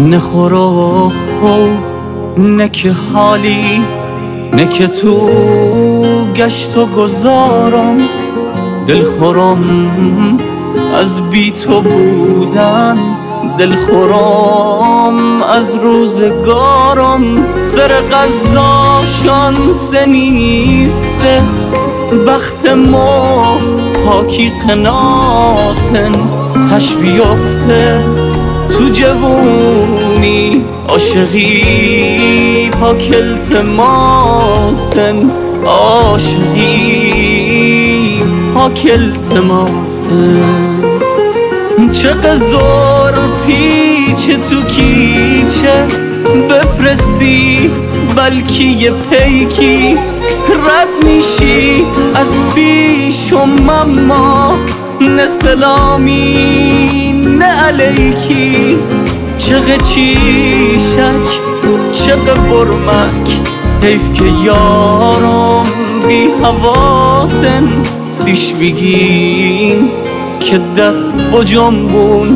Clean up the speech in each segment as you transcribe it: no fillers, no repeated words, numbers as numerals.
نه خورو نه که حالی نه که تو گشت و گذارم، دلخورم از بی تو بودن، دلخورم از روزگارم. سر قضاشان سنیسته بخت ما پاکی قناسن، تش بیفته تو جوونی عاشقی پاک التماسن، عاشقی پاک التماسن. چه قزار پیچ تو کیچه بفرستی بلکی یه پیکی، رد میشی از پیشم اما نه سلامی نه علیکی. چقه چیشک چقه برمک حیف که یارم بی حواسن، سیش بگین که دست با جنبون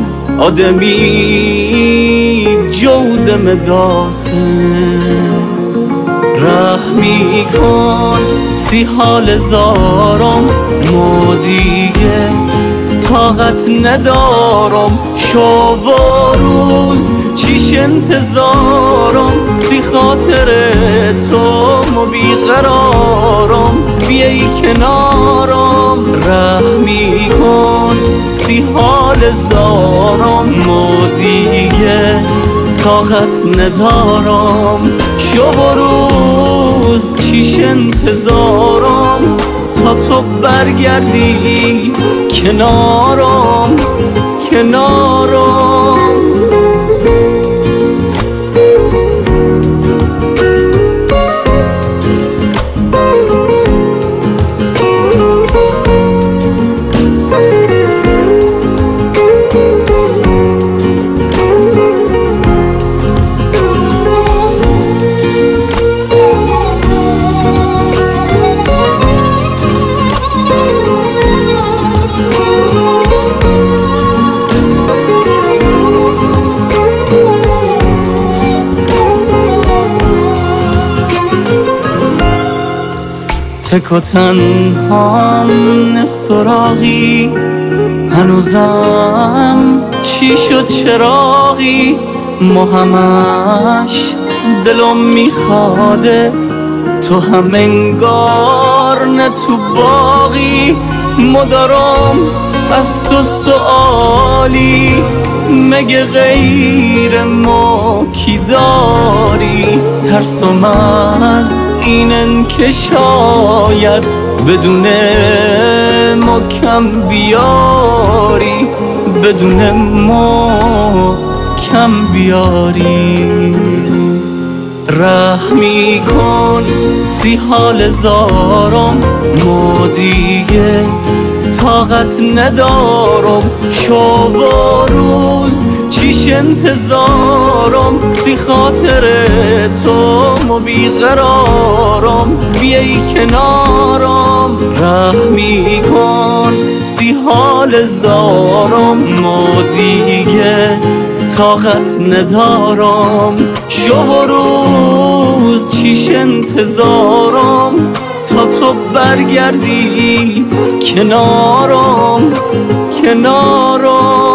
آدمی جودم داسن. رحمی کن سی حال زارم ما دیگه طاقت ندارم، شب و روز چیش انتظارم، سی خاطر تو ما بیقرارم، بیایی کنارم. رحمی کن سی حال زارم ما دیگه طاقت ندارم، شب و روز چیش انتظارم تا تو برگردی کنارم کنارم. تک و تنهام نه سراغی، هنوزم چی شد چراغی، ما همش دلم میخوادت، تو هم انگار نه تو باقی. مدارم از تو سوالی مگه غیر ما کی داری، ترسم از اینن که شاید بدون ما کم بیاری، بدون ما کم بیاری. رحمی کن سی حال زارم ما دیگه طاقت ندارم، شب و روز چیش انتظارم، سی خاطر تو ما بیقرارم، بیایی کنارم. رحمی کن سی حال زارم ما دیگه طاقت ندارم، شب و روز چیش انتظارم تا تو برگردی کنارم کنارم.